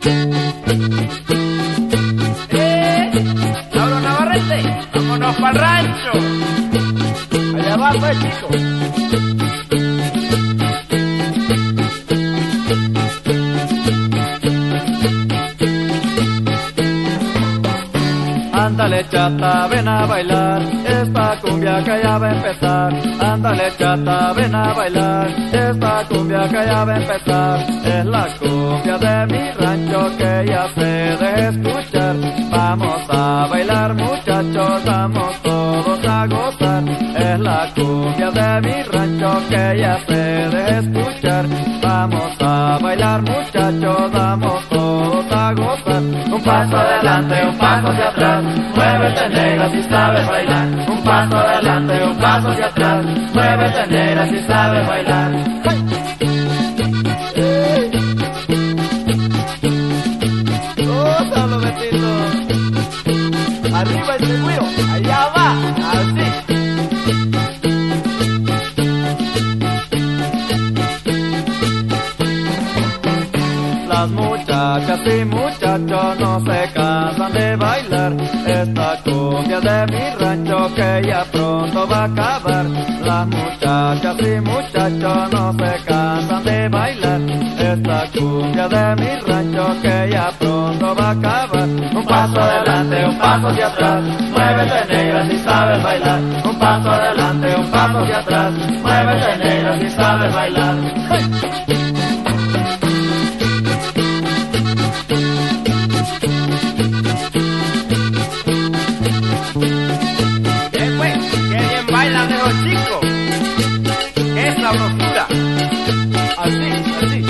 Lauro Navarrete, vámonos pa'l rancho. Allá va, pues, chico. Ándale chata, ven a bailar, esta cumbia que ya va a empezar. Ándale chata, ven a bailar, esta cumbia que ya va a empezar. Es la cumbia de mi rancho que ya se deja escuchar. Vamos a bailar muchachos, vamos todos a gozar. Es la cumbia de mi rancho que ya se deja escuchar. Vamos a bailar muchachos, vamos todos a gozar. Un paso adelante, un paso hacia atrás. Muévete negra si sabes bailar. Un paso adelante, un paso hacia atrás. Muévete negra si sabes bailar. Gózalo, Betito. Arriba el seguro, allá va, así. Las muchachas y muchachos no se cansan de bailar esta cumbia de mi rancho que ya pronto va a acabar. Las muchachas y muchachos no se cansan de bailar esta cumbia de mi rancho que ya pronto va a acabar. Un paso adelante, un paso hacia atrás, muévete negra si sabes bailar. Un paso adelante, un paso hacia atrás, muévete negra si sabes bailar. Qué bien bailan esos chicos. Qué sabrosura. Así, así.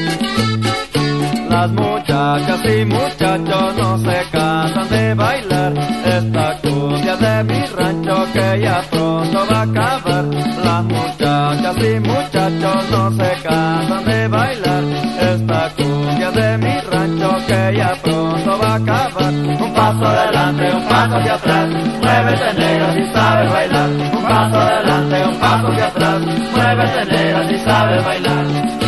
Las muchachas y muchachos no se cansan de bailar esta cumbia de mi rancho que ya pronto va a acabar. Las muchachas y muchachos no se cansan de bailar esta cumbia de mi rancho que ya pronto va a acabar. Un paso adelante, un paso hacia atrás, muévete negra si sabes bailar. Un paso adelante, un paso hacia atrás, muévete negra si sabes bailar.